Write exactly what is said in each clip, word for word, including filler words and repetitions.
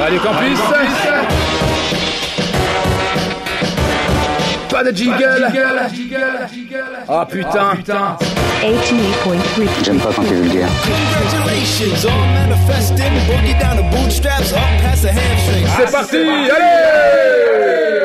Radio Campus. Pas de jingle. Oh putain. eighty-eight point three. J'aime pas quand t'es vulgaire. C'est parti, allez.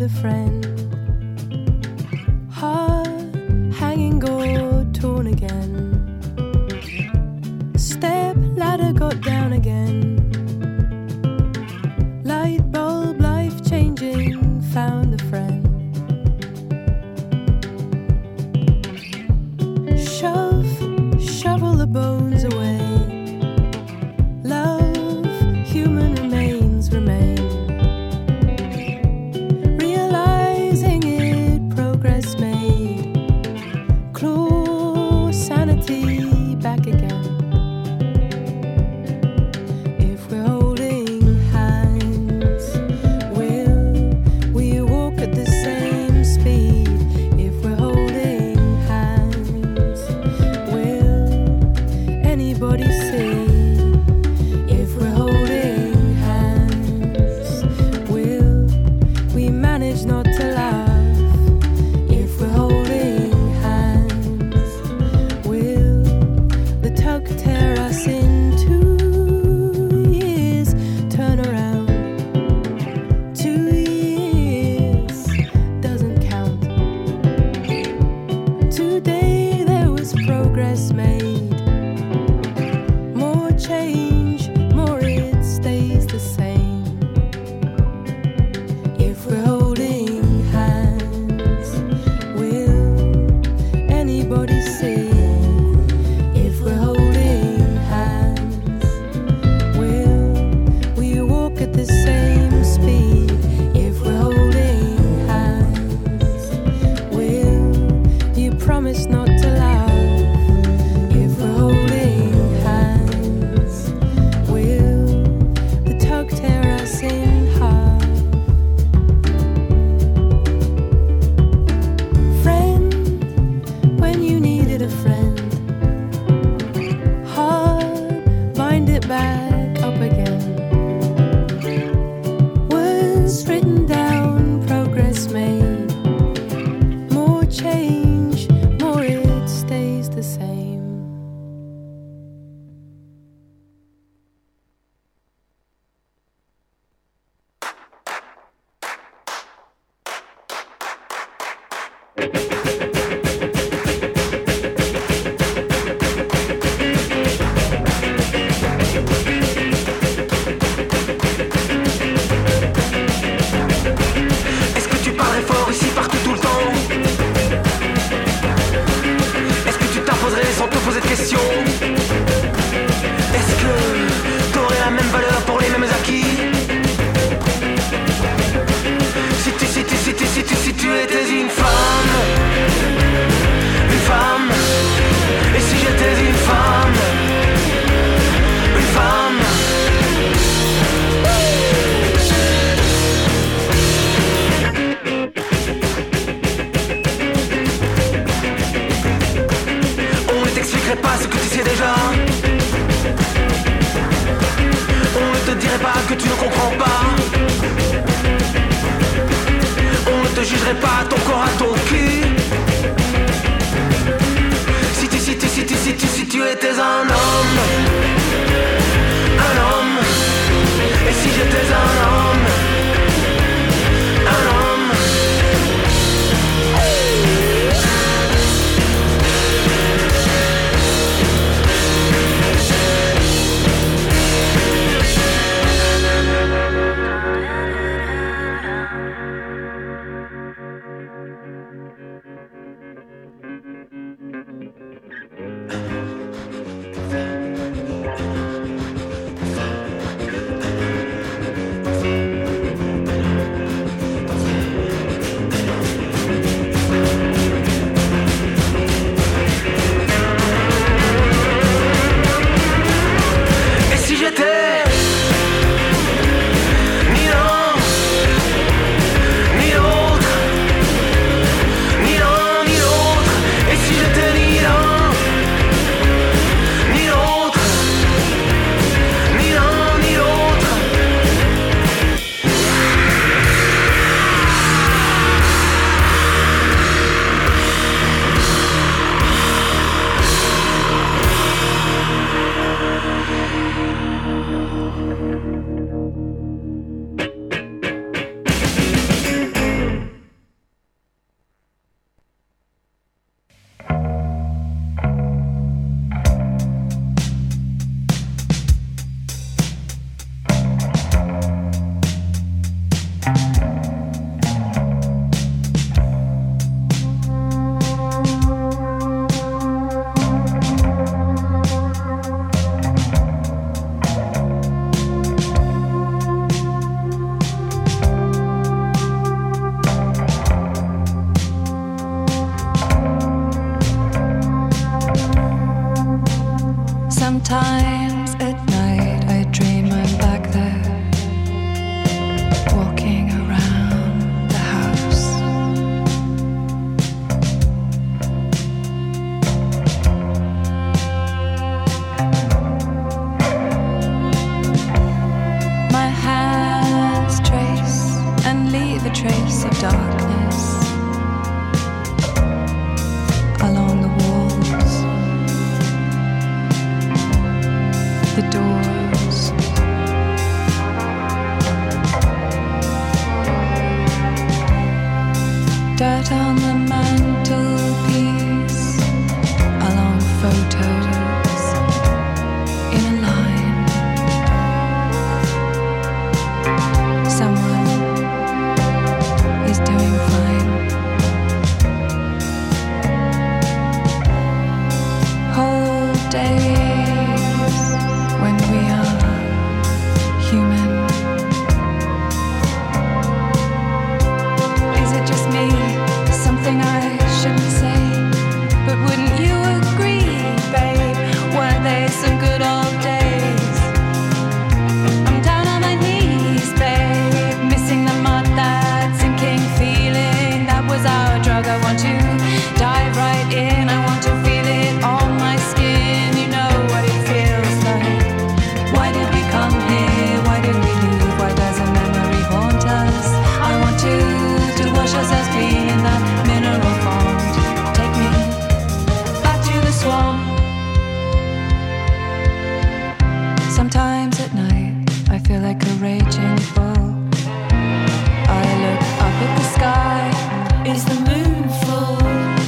a friend. Heart hanging or torn again. Step ladder got down again. Light bulb life changing, found a friend. Shove, shovel the bones away. Love, human remains remain. Realizing it, progress made. Claw sanity back again. If we're holding hands, will we walk at the same speed? If we're holding hands, will anybody see? If we're holding hands, will we manage not to laugh? If we're holding hands, will the tug tear us in two years? Turn around. Two years doesn't count. Today there was progress made. More change, more it stays the same. If we're holding hands, will anybody see? If we're holding hands, will we walk at the same speed? If we're holding hands, will you promise not to laugh? If we're holding hands, will the tug tear us in half? Friend, when you needed a friend. Heart, bind it back up again. Words written down, progress made. More change, more it stays the same. Est-ce que tu parles fort ici, partout, tout le temps? Est-ce que tu t'imposerais sans te poser de questions? Est-ce que t'aurais la même valeur pour les mêmes acquis? Si tu, si tu, si tu, si tu, si tu étais une femme, une femme, et si j'étais une femme, une femme. On ne t'expliquerait pas ce que tu sais déjà. On ne te dirait pas que tu ne comprends pas. On ne te jugerait pas ton corps à ton cul. Si tu, si tu, si tu, si tu, si tu étais un homme, un homme, et si j'étais un homme, un homme. darkness along the walls, the doors. Dirt on the mantelpiece, along photos in a line. Someone is doing fine. Whole days when we are human. Is it just me? Something I shouldn't say, but wouldn't you agree, babe? Weren't they some good old days? I'm down on my knees, babe, missing the mud, that sinking feeling. That was our drug. I want to dive right in. I want to feel it on my skin. You know what it feels like. Why did we come here? Why did we leave? Why does a memory haunt us? I want to to wash ourselves clean in that mineral font. Take me back to the swamp. Sometimes at night I feel like a raging bull. I look up at the sky. Is the moon full?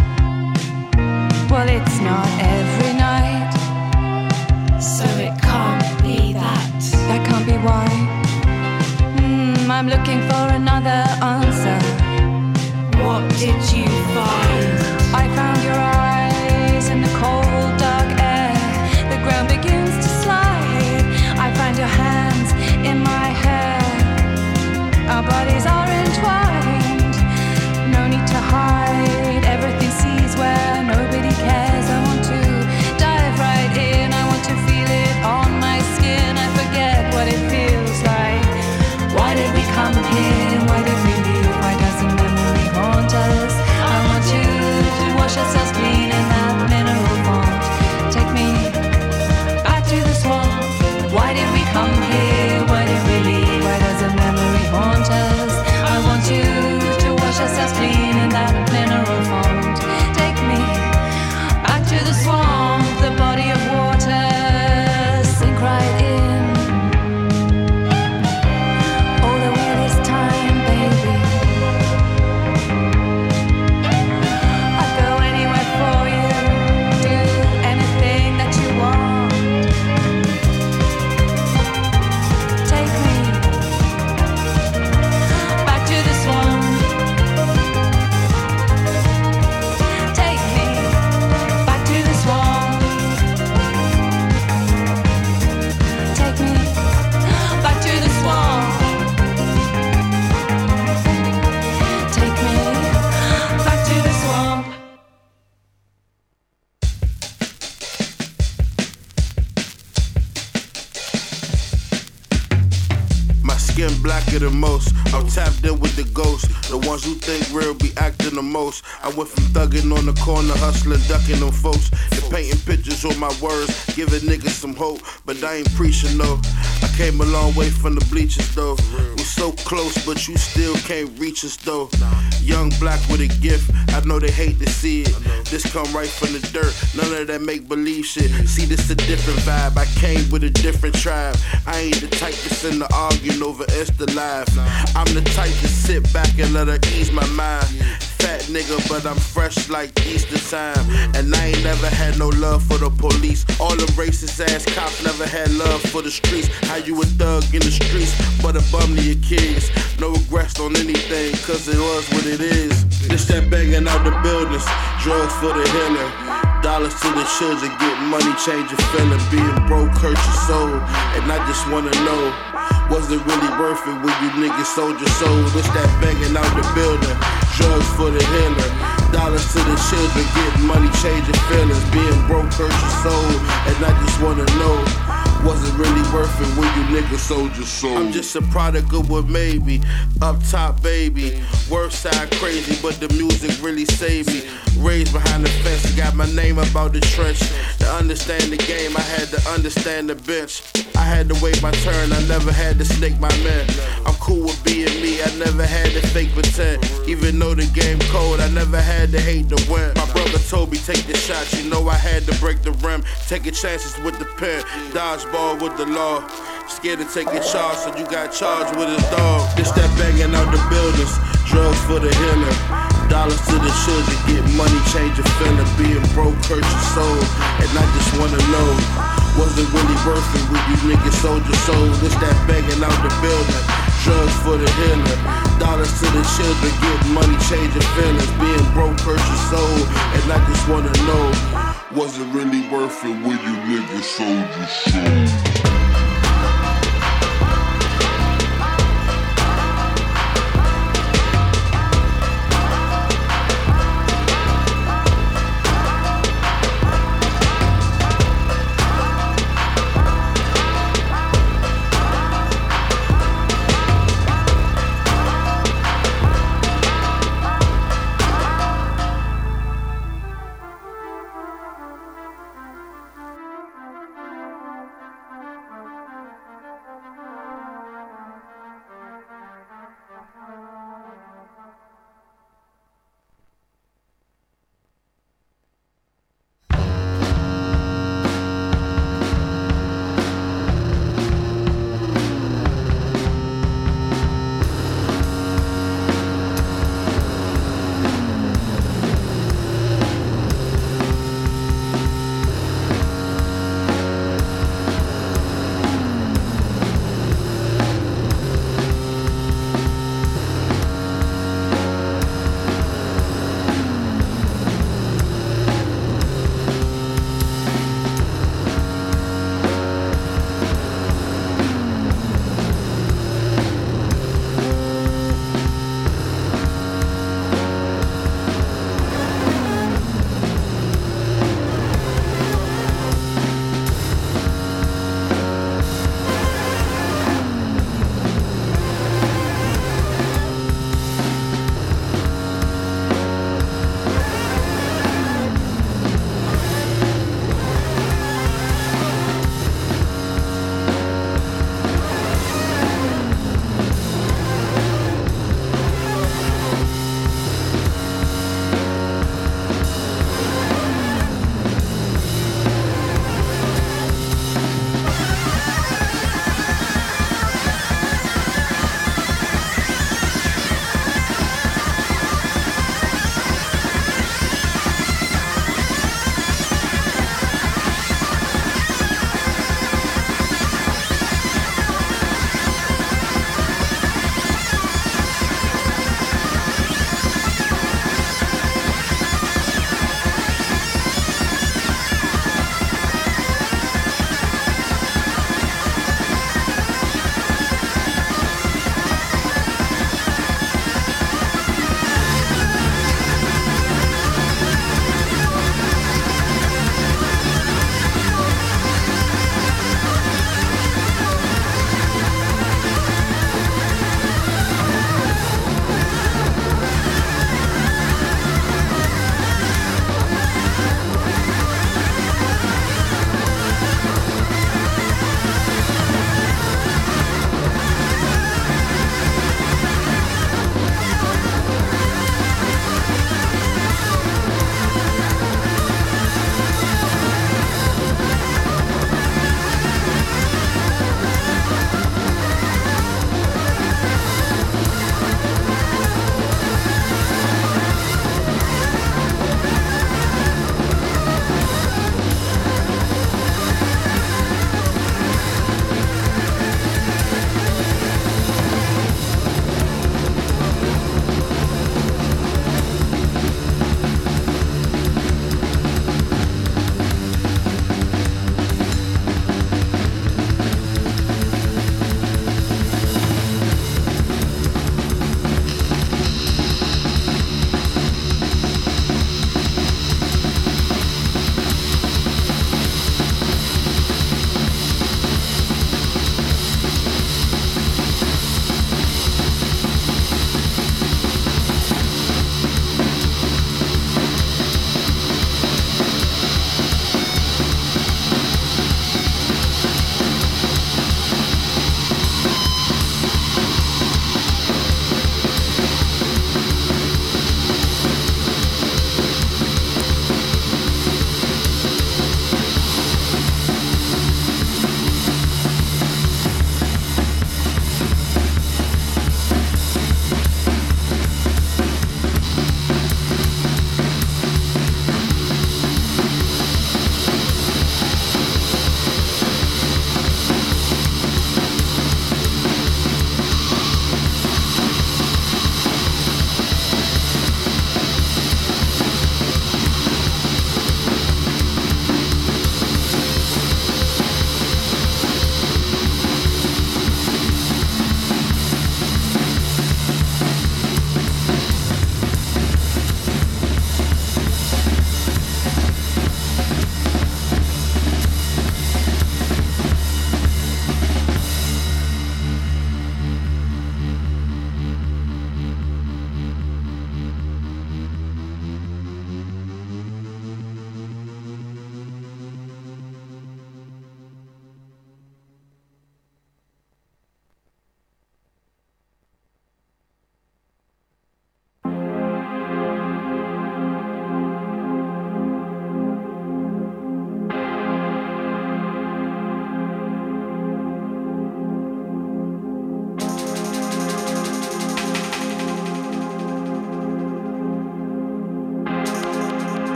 Well, it's not every night, so it can't be that. That can't be why. Mm, I'm looking for another answer. What did you find? I found your eyes in the cold, dark air. The ground begins to slide. I find your hands in my hair. Our bodies are entwined. No need to hide. Everything sees where nobody cares. I want to dive right in. I want to feel it on my skin. I forget what it feels like. Why did we come here? Why did we leave? Why doesn't memory haunt us? I want you to wash ourselves clean in that mineral font. Take me back to the swamp. Why did we come here? Why did we leave? Why doesn't memory haunt us? I want you to wash ourselves clean in that mineral font. Take me back to the swamp, the body of water. Sink right in. All the way this time, baby. I'd go anywhere for you. Do anything that you want. Take me back to the swamp. Take me back to the swamp. Take me back to the swamp. Take me back to the swamp. My skin blacker than most. I'm tapped in with the ghosts. The ones who think real be acting the most. I went from thugging on the corner, hustling, ducking them folks, to painting pictures on my words, giving niggas some hope. But I ain't preaching though. I came a long way from the bleachers though. We so close, but you still can't reach us though. Young black with a gift, I know they hate to see it. This come right from the dirt, none of that make believe shit. See, this a different vibe. I came with a different tribe. I ain't the type to send the arguing over Insta Live. I'm the type to sit back and let her ease my mind. Fat nigga, but I'm fresh like Easter time. And I ain't never had no love for the police. All them racist ass cops never had love for the streets. How you a thug in the streets, but a bum to your kids. No regrets on anything, cause it was what it is. This that banging out the buildings, drugs for the healing. Dollars to the children, get money, change your feeling. Being broke hurt your soul, and I just wanna know, was it really worth it when you niggas sold your soul? This that banging out the building, drugs for the healing. Dollars to the children, get money, change your feelings. Being broke hurt your soul, and I just wanna know, Wasn't really worth it when you niggas sold your soul. I'm just a product of what made me. Up top, baby. Work side crazy, but the music really saved me. Raised behind the fence, got my name up out the trench. To understand the game, I had to understand the bench. I had to wait my turn, I never had to snake my man. I'm cool with being me, I never had to fake pretend. Even though the game cold, I never had to hate the win. My brother told me take the shots, you know I had to break the rim. Taking chances with the pen, dodgeball with the law. Scared to take a charge, so you got charged with his dog. This that banging out the buildings, drugs for the healing. Dollars to the children, get money, change your feeling. Being broke, hurt your soul, and I just wanna know, was it really worth it when you niggas sold your soul? This that banging out the building, drugs for the healing. Dollars to the children, get money, change your feelings. Being broke, hurt your soul, and I just wanna know, was it really worth it when you niggas sold your soul?